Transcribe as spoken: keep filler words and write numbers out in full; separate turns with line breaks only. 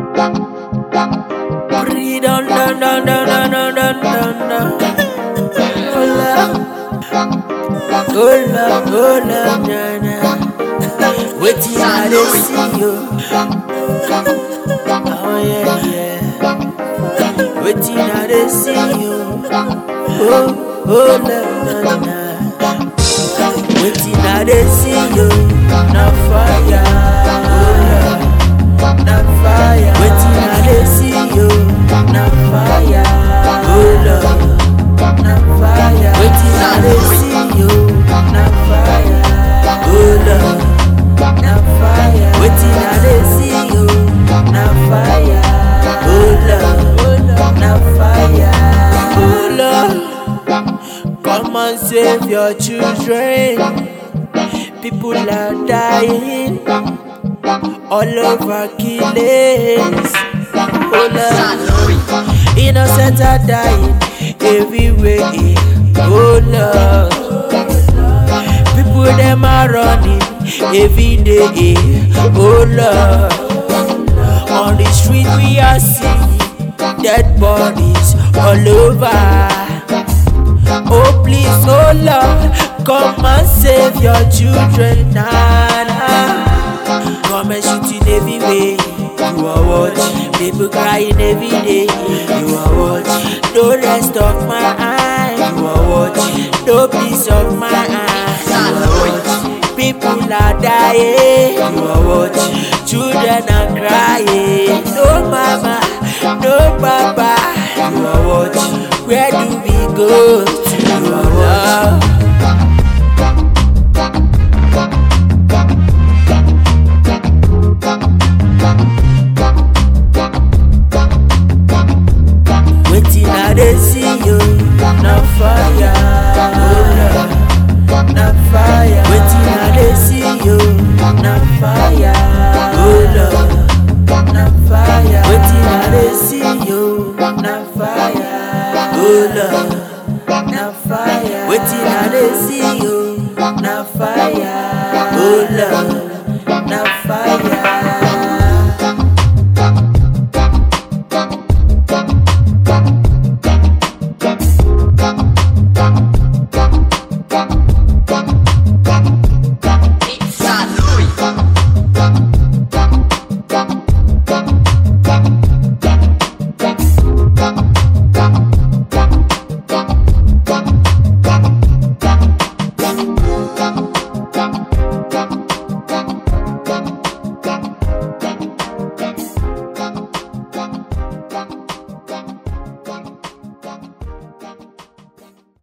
Breathe on, down, down, down, down, down, down, down, down. Oh love, oh love, oh love, na na. Waiting I dey see you. Oh yeah, yeah. Waiting I dey see you. Oh, oh love, na na. Waiting I dey see you. Na fire, oh love, na fire. Waiting I dey see you. Na fire, oh love, na fire. Waiting I dey see you. Na fire, oh love, na fire. Waiting I dey see you. Na fire, oh love, na fire, oh love. Come and save your children. People are dying all over killings. Oh love, innocent are dying everywhere. Oh love, people them are running every day. Oh love, on the street we are seeing dead bodies all over. Oh please, oh Lord, come and save your children now. Nah. Come and shooting everywhere. You are watching, people crying every day. You are watching, no rest of my eye. You are watching, no peace of my eye. You are watching, people are dying. You are watching, children are crying. No mama, no papa. You are watching, where do we go? You are watching,